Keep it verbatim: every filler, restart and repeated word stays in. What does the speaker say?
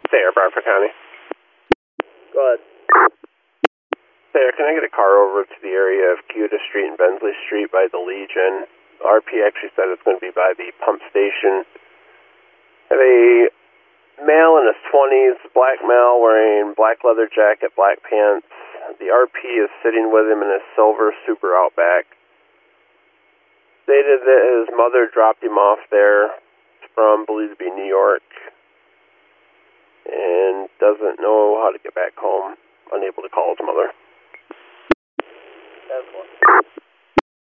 There, Bradford County. Go ahead. There, can I get a car over to the area of Cuda Street and Bensley Street by the Legion? R P actually said it's going to be by the pump station. Have a male in his twenties, black male wearing black leather jacket, black pants. The R P is sitting with him in a silver Super Outback. Stated that his mother dropped him off there. It's from, believed to be New York. And doesn't know how to get back home. Unable to call his mother. That's one.